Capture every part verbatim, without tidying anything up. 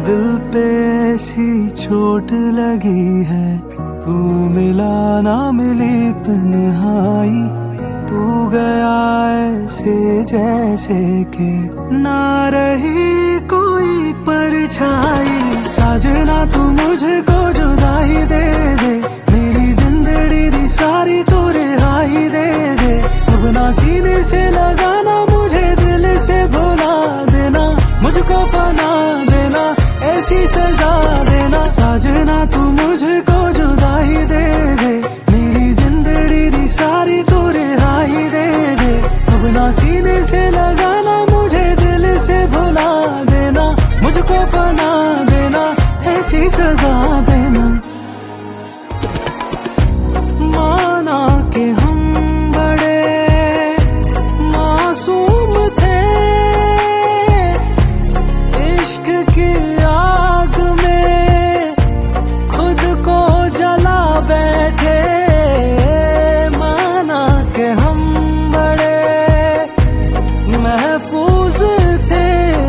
दिल पे ऐसी चोट लगी है, तू मिला ना मिली तन्हाई, तू गया ऐसे जैसे के ना रही कोई परछाई। साजना तू मुझको जुदाई दे दे, मेरी जिंदड़ी दी सारी तू रिहाई दे दे। अब ना सीने से लगाना मुझे, दिल से भुला देना, मुझको फना देना, ऐसी सजा देना। साजना तू मुझको जुदाई दे दे, मेरी जिंदड़ी दी सारी तू रिहाई दे दे। अब ना सीने से लगाना मुझे, दिल से भुला देना, मुझको फना देना, ऐसी सजा देना। माना कि हम बड़े मासूम थे, इश्क की आग में खुद को जला बैठे। माना कि हम बड़े महफूज थे,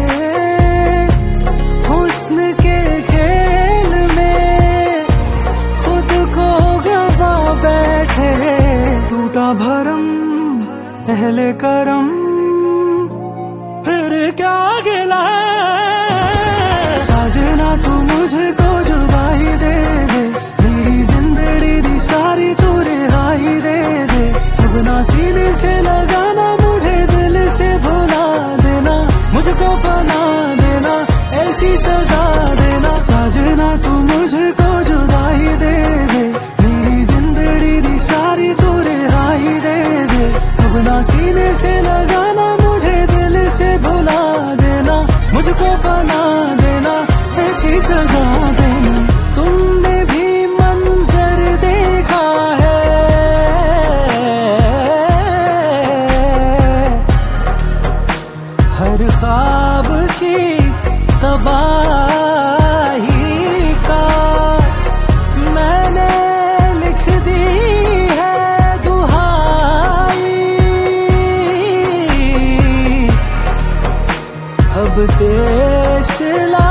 हुस्न के खेल में खुद को गवा बैठे। टूटा भरम अहले करम, फिर क्या गिला है। साजना तू मुझको जुदाई दे दे, मेरी जिंदड़ी दी सारी तू रिहाई दे दे। अब ना सीने से लगाना मुझे, दिल से भुला देना, मुझको फना देना, ऐसी सजा देना। साजना तू मुझको जुदाई दे दे, मेरी जिंदड़ी दी सारी तू रिहाई दे दे। अब ना सीने से लगाना मुझे, दिल से भुला देना, मुझको फना देना, ऐसी सजा देना। तुमने भी मंजर देखा है, हर ख्वाब की तबाही का मैंने लिख दी है दुहाई। अब देश ला